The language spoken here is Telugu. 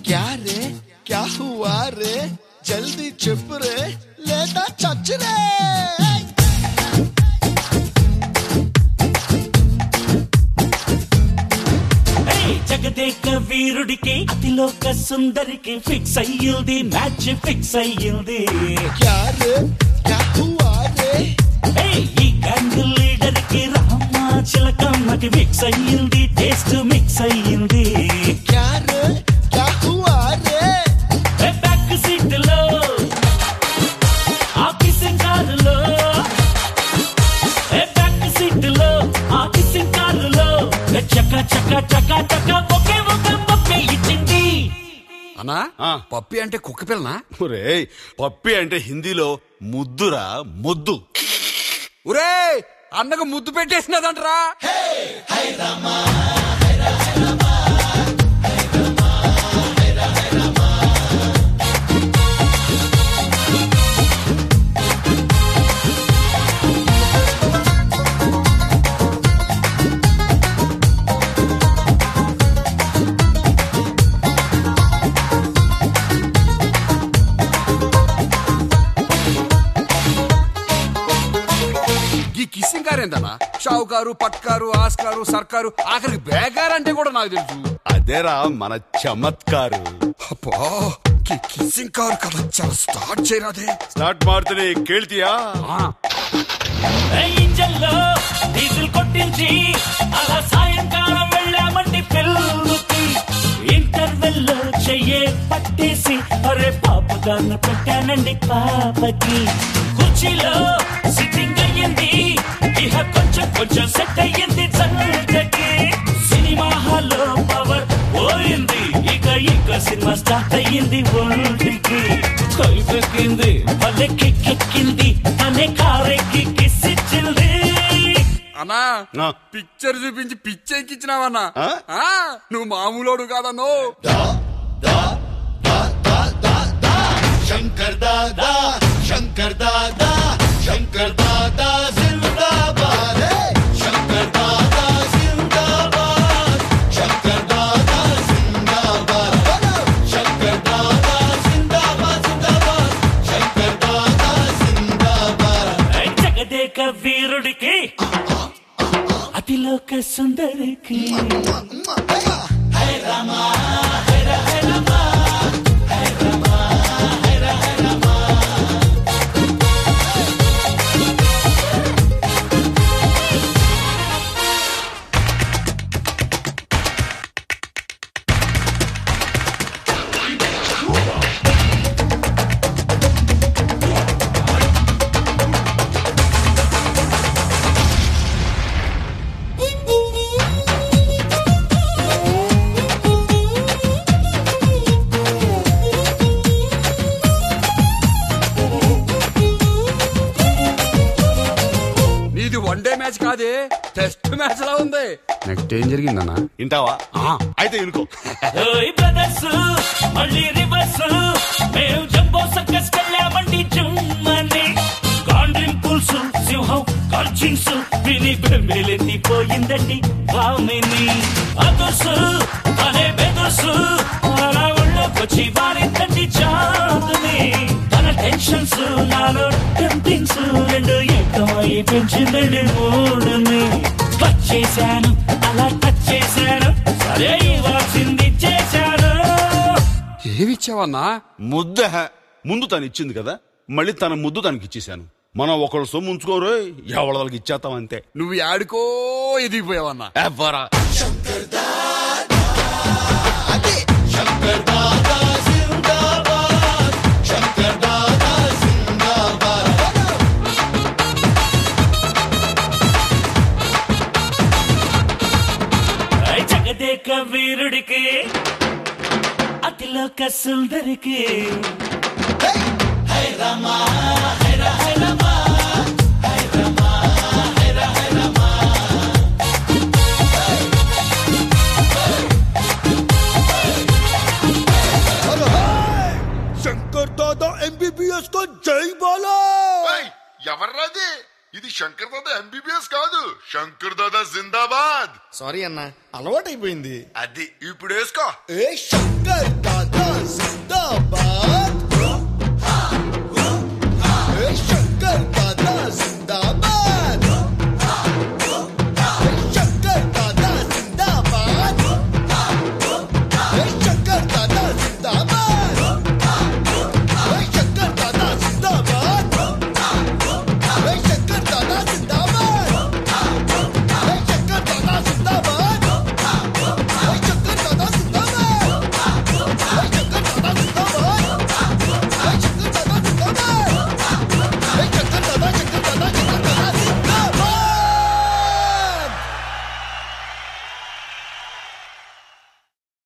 క్యా రే క్యా హువా రే జల్దీ చెప్పు రే లేదా చచ్చురే. జగదేక వీరుడికి అతిలోక సుందరికి ఫిక్స్ అయ్యింది మ్యాచ్ ఫిక్స్ అయ్యింది. క్యా రే క్యా హువా రే ఈ గ్యాంగ్ లీడర్ కి రామా చిలకమ్మకి ఫిక్స్ అయ్యింది టేస్ట్ మిక్స్ అయ్యింది. క్యా రే క్యా హువా రే బ్యాక్ సీట్ లో ఆఫీసింగ్ కారులో బ్యాక్ సీట్ లో ఆఫీసింగ్ కారులో చక్క చక్క చక్క చక్క ఒకే ఒక పప్పి ఇచ్చింది. అన్నా పప్పి అంటే కుక్క పిల్లనా? ఒరే పప్పి అంటే హిందీలో ముద్దురా ముద్దు. ఒరే అన్నకు ముద్దు పెట్టేసినదంటరా. ఈ కిస్సింగ్ కారు ఏందన్నా? షావుకారు పట్కారు ఆస్కారు సర్కారు ఆఖరికి బేకారు అంటే కూడా నాకు తెలుసు. అదేరా మన చమత్కారు. అబ్బా కిస్సింగ్ కారు కదా చాలా స్టార్ట్ చేయరాదే. స్టార్ట్ ಮಾಡ್ತೀನಿ ಕೇಳ್ತೀಯಾ? ఇంజన్ లో డీజిల్ కొట్టించి అలా సాయంకాలం వెళ్ళామండి పెళ్ళుకి. ఇంటర్వెల్ లో చెయ్యే పట్టేసి అరే పాపగాను పెట్టానండి పాపకి. కుర్చీలో సిట్టింగ్ అయ్యింది ఇహ కొంచెం కొంచెం సెట్ అయ్యింది చల్లకి. సినిమా హాల్లో పవర్ పోయింది ఇక ఇక సినిమా స్టార్ట్ అయ్యింది ఒంటికి. కైపెక్కింది భలే కిక్కెక్కింది అనే కారెక్కి కిసిచ్చింది. అన్నా పిక్చర్ చూపించి పిచ్చెక్కిచ్చినావన్నా. నువ్వు మామూలోడు కాదన్నో. శంకర్ దాదా శంకర్ దాదా శంకర్ దాదా జిందాబాద్. శంకర్ దాదా జిందాబాద్ శంకర్ దాదా జిందాబాద్ శంకర్ దాదా జిందాబాద్ జిందాబాద్ శంకర్ దాదా జిందాబాద్. జగదేక వీరుడికి అతిలోక సుందరికి హై రామా హై రామా వన్డే మ్యాచ్ కాదే టెస్ట్ మ్యాచ్ లా ఉంది. నెక్స్ట్ ఏం జరిగిందన్నా వింటావా? అయితే వినుకో. బ్రదర్స్ మళ్ళీ రివర్స్ మేము జంబో సర్కస్ కెళ్ళామండి జుమ్మని. కాండ్రింపుల్స్ సింహం కల్చింగ్స్ విని బెంబేలెత్తిపోయిందండి భామిని. అదుర్సు అనే బెదుర్సు అలా ఒళ్ళోకొచ్చి వారిందండి చాదుని. తన టెన్షన్స్ నాలో టెంప్టింగ్స్ రెండు ఎక్కువై పెంచిందండి మూడుని. టచ్ చేశాను అలా టచ్ చేశాను సరే ఇవ్వాల్సింది చేశాను. ఏమిచ్చావన్నా? ముద్ద ముందు తను ఇచ్చింది కదా మళ్ళీ తన ముద్దు తనకి ఇచ్చేసాను. మనం ఒకళ్ళ సొమ్ము ఉంచుకోరు ఎవరి వాళ్ళకి ఇచ్చేస్తాం అంతే. నువ్వు ఆడుకో ఎదిగిపోయావన్నా. ఎవ్వరా శంకర్ దాదా అదే శంకర్ దాదా జిందాబాద్ శంకర్ దాదా జిందాబాద్. జగదేక వీరుడికి అతిలోక సుందరికి హై రామా హై రామా హై రామా హై రామా. శంకర్ దాదా ఎంబీబీఎస్ को జై బోలో. ఎవర్రాది? ఇది శంకర్ దాదా ఎంబీబీఎస్ కాదు, శంకర్ దాదా జిందాబాద్. సారీ అన్న అలవాటైపోయింది. అది ఇప్పుడు వేసుకో. ఏ శంకర్ దాదా జిందాబాద్